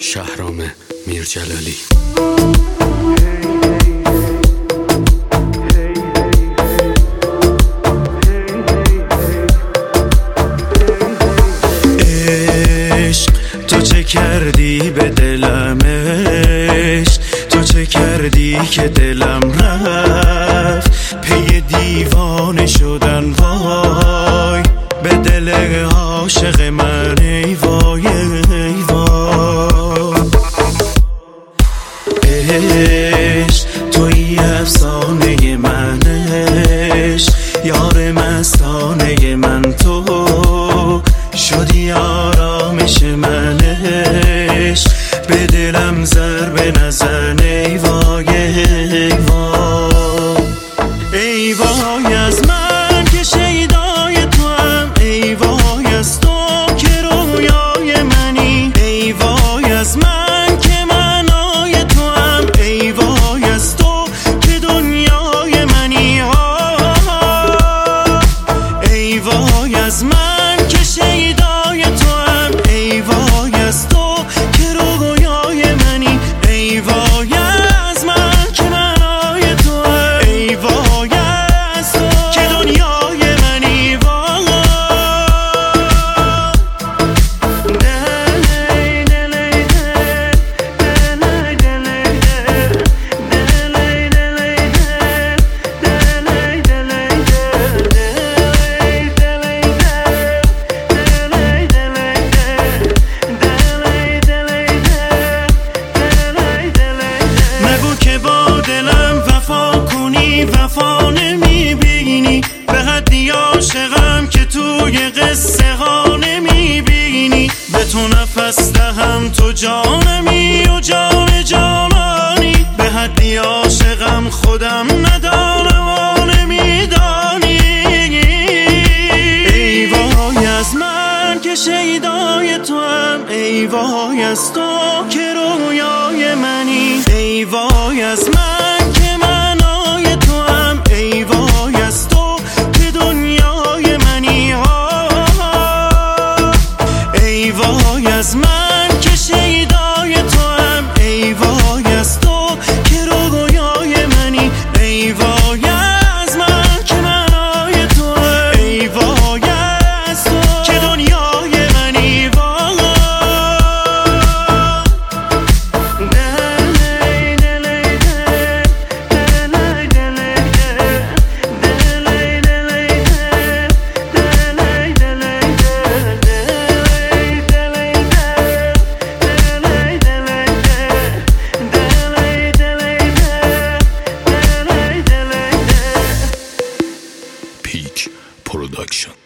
شهرام میرجلالی. عشق تو چه کردی به دلم، عشق تو چه کردی که دلم رفت پی دیوانه شدن. وای به دل عاشق من ای وای ای وای. عشق توی افسانه من، عشق یار مستانه من، تو شدی آرامش من. عشق به دلم ضربه نزن ای وای ای وای. ای وای از من که شیدای تو هم، ای وای از تو که رویای منی، ای وای از من که معنای تو هم، ای وای از تو که دنیای منی. ای وای از من که شیدای تو هم، ای وای از تو که رویای منی، ای وای از من که معنای تو هم، ای وای از تو که دنیای منی. نگو که با دلم وفا کنی، وفا نمیبینی، به حدی عاشقم که توی قصه ها نمیبینی. به تو نفس دهم تو جانمی و جان جانانی، به حدی عاشقم خودم ندانم و نمیدانی. ای وای از من که شیدای تو هم، ای وای از تو که رویای منی، ای وای از من که معنای تو هم، ای وای از تو که دنیای منی. ای وای از من که شیدای تو هم، ای وای از تو که رویای منی، ای وای از من که معنای تو هم، ای وای از تو که دنیای منی. پیک پروداکشن.